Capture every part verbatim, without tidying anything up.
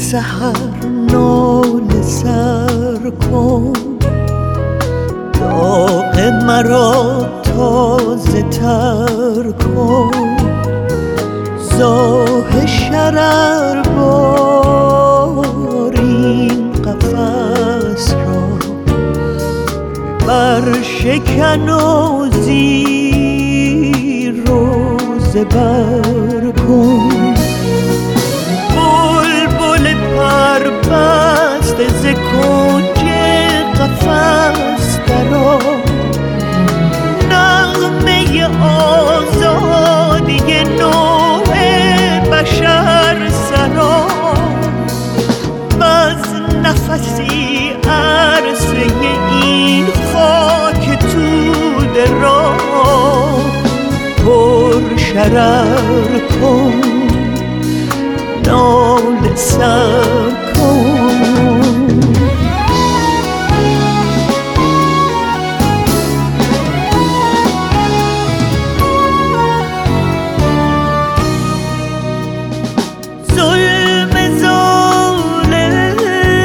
سحر ناله سر کن، داغ مرا تازه تر کن. زاه شرر بار این قفس را بر شکن و زیر رو زبر کن. بلبل پر بسته ز کنج قفس درآ، نغمه آزادی نوع بشر سرا. وز نفسی عرصه این خاک توده را پر شرر کن، ناله سر کن. ظلم ظالم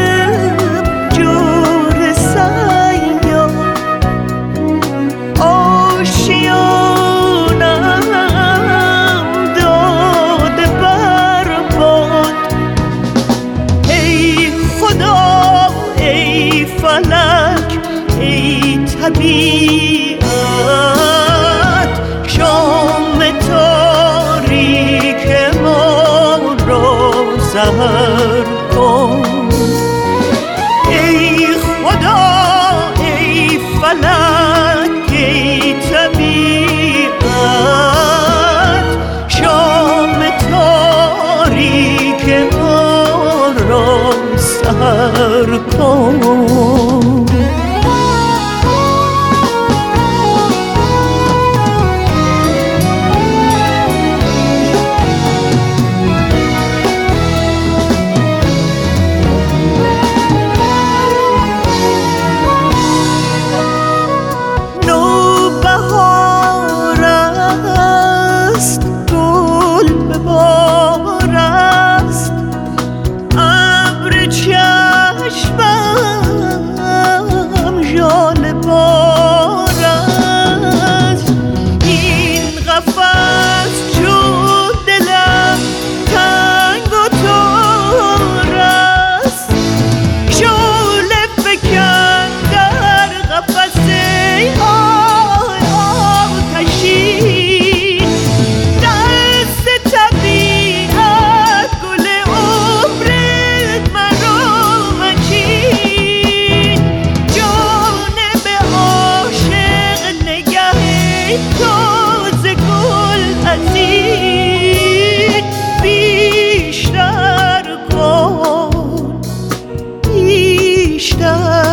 جور سیاه، آشیانم داده برباد. ای خدا ای فلک ای طبیعت، شام تاریک ما را سحر کن. ای خدا ای فلک ای طبیعت، شام تاریک ما را سحر کن. بیشتر